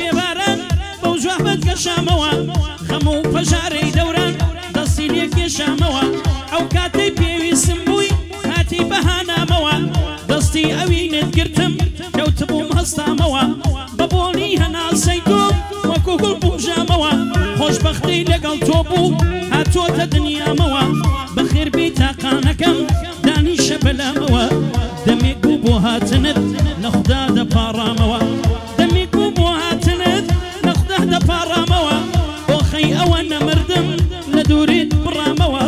بێباران بەو جوابەت گەشامەوە خەم و پەژارەی دەوران دەستی لێ کێشامەوە ئەو کاتەی پێویستم بووی هاتی بەهانامەوە دەستی ئەوینت گرتم کەوتبووم هەستامەوە بە بۆنی هەناسەی تۆ وەکو گوڵ بوژامەوە خۆشبەختەی لەگەڵ تۆ بوو هاتۆتە دنیامەوە بەخێربێی تاقانەکەم دانیشە بەلامەوە دەمێک بوو بۆ هاتنت لە خودا دەپاڕامەوە دەمێک بوو بۆ هاتنت لە خودا دەپاڕامەوە ئۆخەی ئەوە نەمردم لە دوورێت بڕامەوە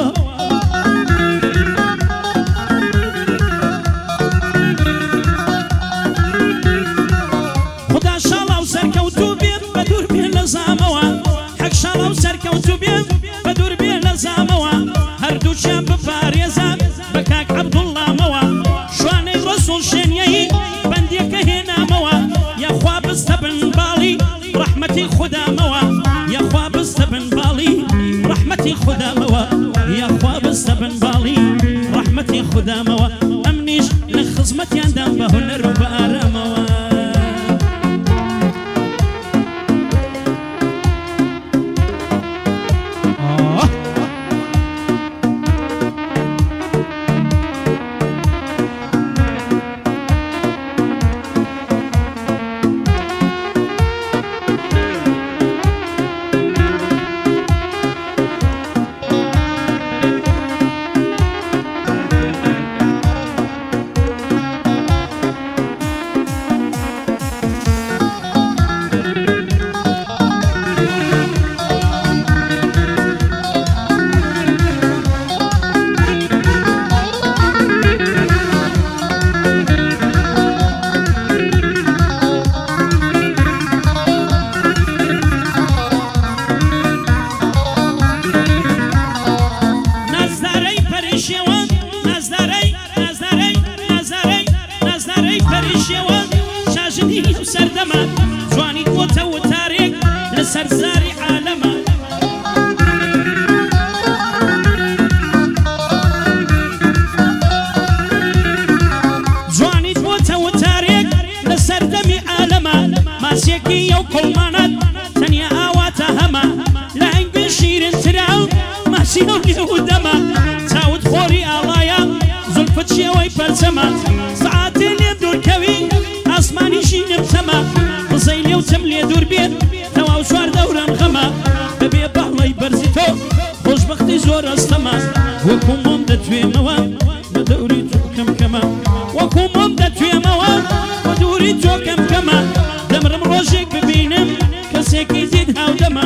خدا شاڵاو سەرکەوتوو بێت بە دوور بێ لە زامەوە حەق شاڵاو سەرکەوتوو بێت بە دوور بێ لە زامەوە هەردووچیان بپارێزان بە کاک عەبدوڵڵامەوە شوانەی ڕەسوڵ شێنیەی بەندێکە هێنامەوە یاخوا بستە بنباڵی ڕەحمەتی خودامەوە یاخوا بستە بنباڵی ڕەحمەتی خودامەوە یاخوا بستە بنباڵی ڕەحمەتی خودامەوە ئەمنیش لە خزمەتیاندام بە هونەر و بە ئارامەوە سەرزاری عالەمە جوانیت بۆتە وتارێک لە سەردەمی عالەمە ماسیەکی ئەو کۆڵمانەت تەنیا ئاواتە هەمە لە هەنگێ شیرنترا ماسی ئەو لێودەمە چاوت خۆری ئاڵایە زولفت شێوەی پەرچەمە سەعاتێ لێ دوورکەوی ئاسمانیشی نبتەمە بزەی لێوتم لێ دوور بێت تەواو چوار دەوران خەمە بەبێ باڵەی بەرزی تۆ خۆشبەختی زۆر ئەستەمە وەکو مۆم دەتوێمەوە بە دەوری تۆ کەمکەمە وەکو مۆم دەتوێمەوە بە دووری تۆ کەمکەمە دەمرم ڕۆژێک ببینم کەسێکی زید هاودەمە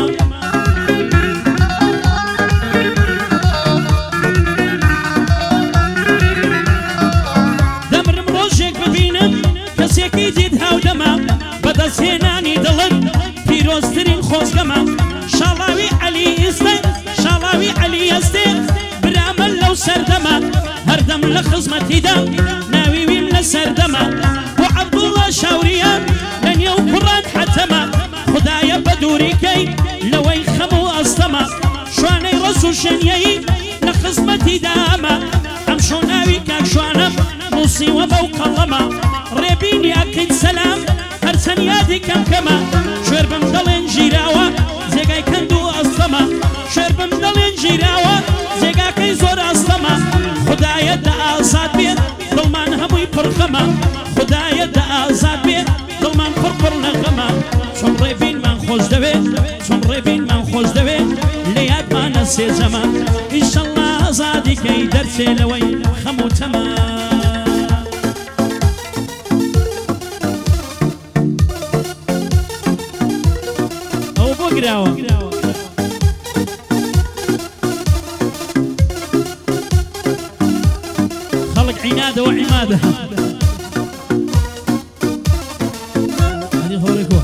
دەمرم ڕۆژێک ببینم کەسێکی زید هاودەمە بەدەستهێنانی دڵت پیرۆزترین خۆزگەمە شاڵاوی عەلی ئێستە شاڵاوی عەلی ئەستێ برامە لەو سەردەمە هەردەم لە خزمەتیدا ناوی ویم لە سەردەمە بۆ عەبدوڵڵا شاوریە لە نێو کوڕان حەتەمە خودایە بە دووریکەی لەوەی خەم و ئەستەمە شوانەی ڕەسوڵ شێنیەی لە خزمەتیدا ئەمە ئەمشۆ ناوی کاک شوانەم نووسیوە بەو قەڵەمە ڕێبینی ئەکەیت سەلام هەرچەند یادی کەمکەمە شوێر بم دەڵێن ژیراوە جێگای کەند و ئەستەمە شوێر بم دەڵێن ژیراوە جێگاکەی زۆر ئەستەمە خودایە دە ئازاد بێت دڵمان هەمووی پڕخەمە خودایە دە ئازاد بێت دڵمان پڕپڕ لە غەمە چۆن ڕێبینمان خۆش دەوێت چۆن ڕێبینمان خۆش دەوێت لە یادمانە سێجەمە ئینشەڵڵا ئازادیکەی دەرچێ لەوەی خەم و تەمە خلق عناده وعماده هذه خوركوا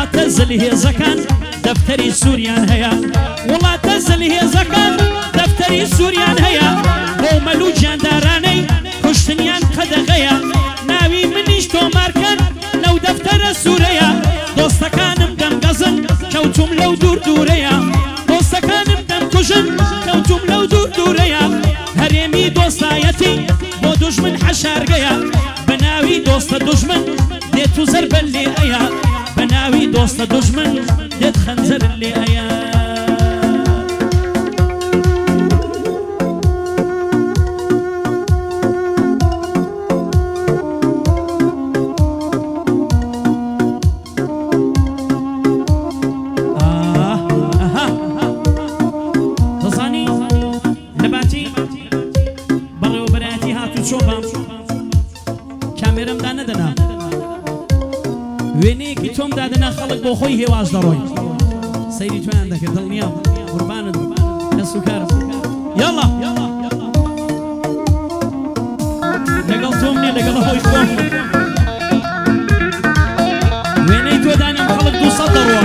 وڵاتە زلهێزەکان دەفتەری سووریان هەیە وڵاتە زلهێزەکان دەفتەری سووریان هەیە بۆ مەلوو جاندارانەی کوشتنیان قەدەغەیە ناوی منیش تۆمارکەن لەو دەفتەرە سوورەیە دۆستەکانم دەمگەزن کەوتوم لەو دوور دوورەیە دۆستەکانم دەمکوژن کەوتوم لەو دوور دوورەیە هەرێمی دۆستایەتی بۆ دوژمن حەشارگەیە بەناوی دۆستە دوژمن دێت و زەربەل لێ ئەیە بەناوی دۆستە دوژمن دێت خەنجەر لێ ئەیە وێنەیەکی تۆم دادەنا خەڵک بۆ خۆی هێواش دەڕۆی سەیری تویان دەکرد دڵنیام قوربانت دەست و کارم یاڵا لەگەڵ تۆم نیە لەگەڵ خۆی خۆم وێنەی تۆ دانیم خەڵک 200 دەڕۆە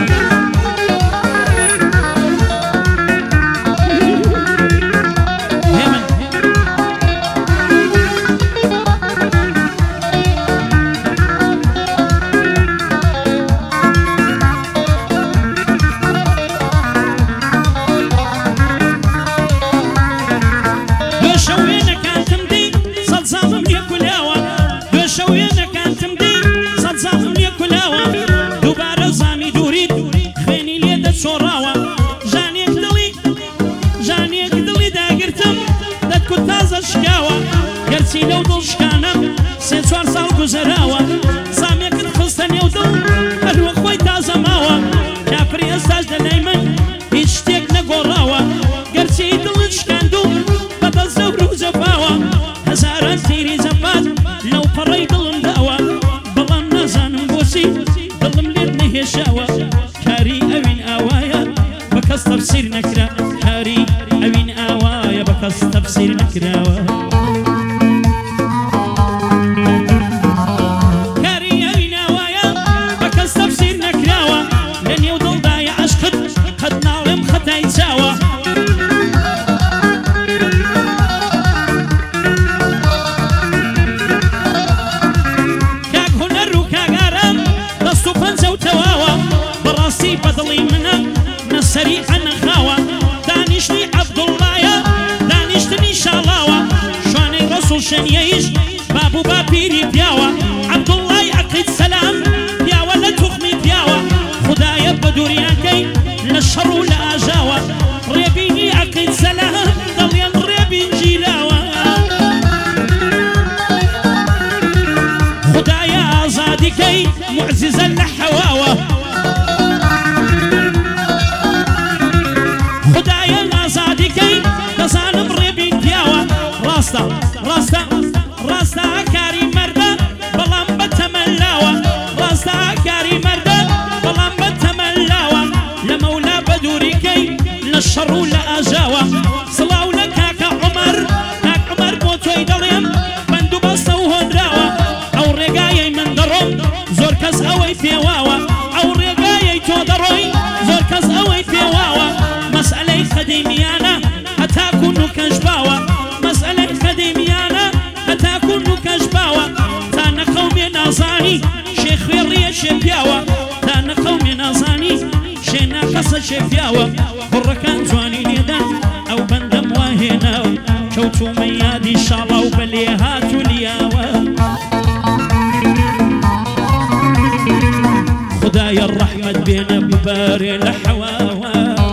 گەرچی لەو دڵشکانم 3-4 ساڵ گوزەراوە سامیەکت خستە نێو دڵ هەروە خۆی تازە ماوە کافری ئێستاش دەلای من هیچ شتێک نەگۆڕاوە گەرچی دڵت شکاند و بەدەست زەور و جەفاوە هەزاران تیری جەفات لەو پەڕەی دڵم داوە بەڵام نازانم بۆچی دڵم لێت نەهێشاوە کاری ئەوین ئاوایە بە کەس تەفسیر نەکرا کاری ئەوین ئاوایە بە کەس تەفسیر نەکراوە بەدڵی منە نەسەری ئەنەخاوە دانیشتی عەبدوڵڵایە دانیشتنی شاڵاوە شوانەی ڕەسوڵ شەنیەیش بابوو با پیری پیاوە عەبدوڵڵای عەقید سەلام پیاوە لە توخمی پیاوە خودایە بە دووریانکەی لە شەڕ و لە ئاژاوە ڕێبینی عەقید سەلام دەڵێن ڕێبین گیراوە خودایە ئازادیکەی موعجزە لە حەواوە دەزانم ڕێبین پیاوە ڕاستە کاری مەردە بەڵام بە تەمەلاوە ڕاستە کاری مەردە بەڵام بە تەمەلاوە لە مەولا بە دووریکەی لە شەڕ و لە ئاژاوە سڵاو لە کاکە عومەر کاک عومەر بۆ تۆی دەڵێم بەند و بەستە و هۆنراوە ئەو ڕێگایەی من دەڕۆم زۆر کەس ئەوەی پێواوە ئەو ڕێگایەی تۆ دەڕۆی زۆر کەس ئەوەی پێواوە مەسئلەی خەدیمیانە هەتاکون و کەژباوە مەسئلەی خەدیمیانە هەتاکون و کەژباوە تا نەقەومێ نازانی شێ خوێڕیە شێ پیاوە تا نەقەومێ نازانی شێ ناقەسە شێ پیاوە کوڕەکان جوانی لێدان ئەو بەندەم واهێناوە کەوتومە یادی شاڵا و بەلێ هات و لیاوە خدایە ڕەحمەت بێنە ببارێ لە حەواوە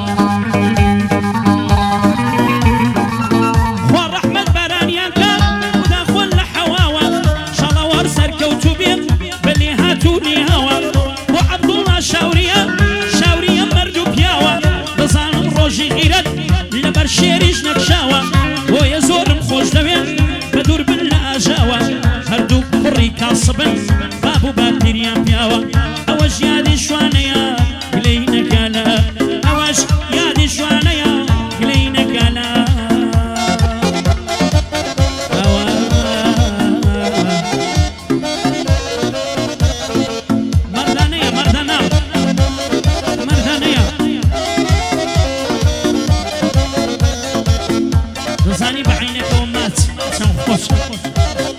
شاوریە مەرد و پیاوە دەزانم ڕۆژی غیرەت لەبەر شێریش نەکشاوە بۆیە زۆرم خۆش دەوێت بە دوور بن لە ئاژاوە هەردوو کوڕی کاسبن بابوو با پیریان پیاوە ئەوەش یادی شوانەیە گلەی نەکالە ئەوەش یادی شوانەیە گلەی نەکالە خۆش